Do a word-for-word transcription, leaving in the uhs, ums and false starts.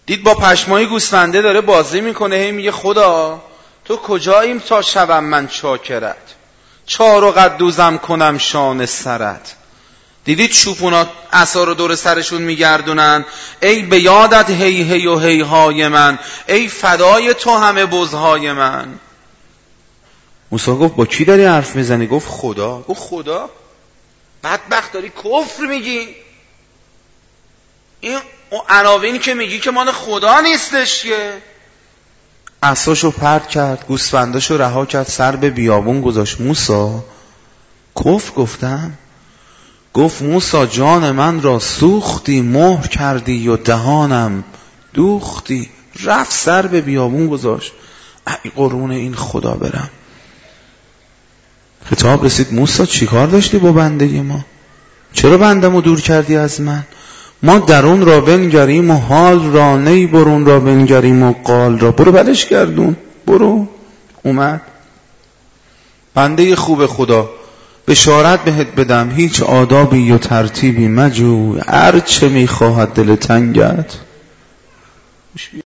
دید با پشمای گوسفنده داره بازی میکنه، هی میگه خدا تو کجاییم تا شوم من چاکرت، چار و قدوزم کنم شان سرت. دیدید چوپونا عصا رو دور سرشون میگردونن، ای به یادت هی هی و هی های من، ای فدای تو همه بزهای من. موسی گفت با کی داری حرف میزنی؟ گفت خدا. گفت خدا؟ بدبخت داری کفر میگی؟ این عناوینی که میگی که مال خدا نیستش که. عصاشو پرت کرد، گوسفنداشو رها کرد، سر به بیابون گذاشت. موسی کفر گفتم؟ گفت موسی جان من را سوختی، مهر کردی و دهانم دوختی. رفت سر به بیابون گذاشت. ای قرون این خدا برم. خطاب رسید موسی چی کار داشتی با بنده ما؟ چرا بندمو دور کردی از من؟ ما درون را بنگریم و حال را، نی برون را بنگریم و قال را. برو بلش گردون، برو. اومد. بنده خوب خدا، بشارت بهت بدم هیچ آدابی و ترتیبی مجو، هر چه میخواهد دل تنگت